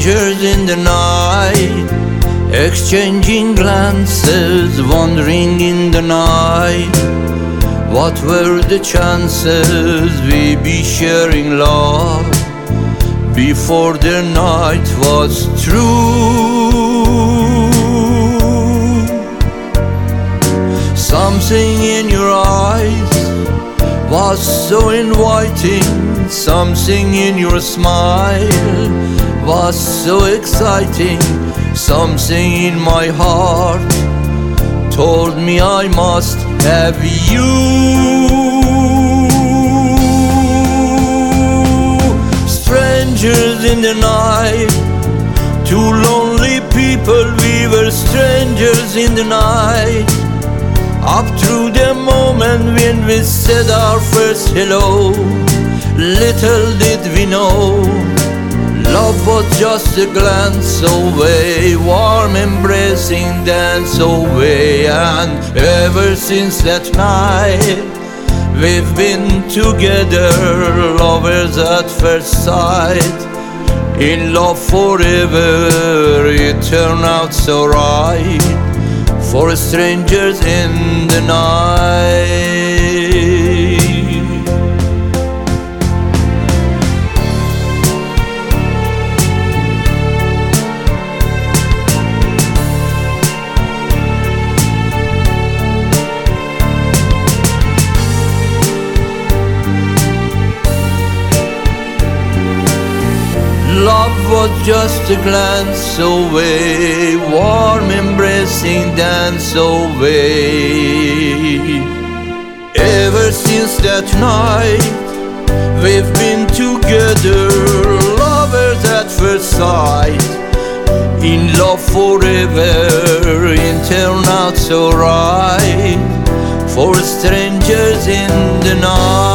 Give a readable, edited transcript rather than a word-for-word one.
Strangers in the night, exchanging glances, wandering in the night. What were the chances we'd be sharing love before the night was through? Something in your eyes was so inviting, something in your smile was so exciting, something in my heart told me I must have you. Strangers in the night, two lonely people, we were strangers in the night. Up through the moment when we said our first hello, little did we know love was just a glance away, warm embracing dance away. And ever since that night we've been together, lovers at first sight, in love forever. It turned out so right for strangers in the night. Love was just a glance away, warm embracing dance away. Ever since that night we've been together, lovers at first sight, in love forever. It turned out so right for strangers in the night.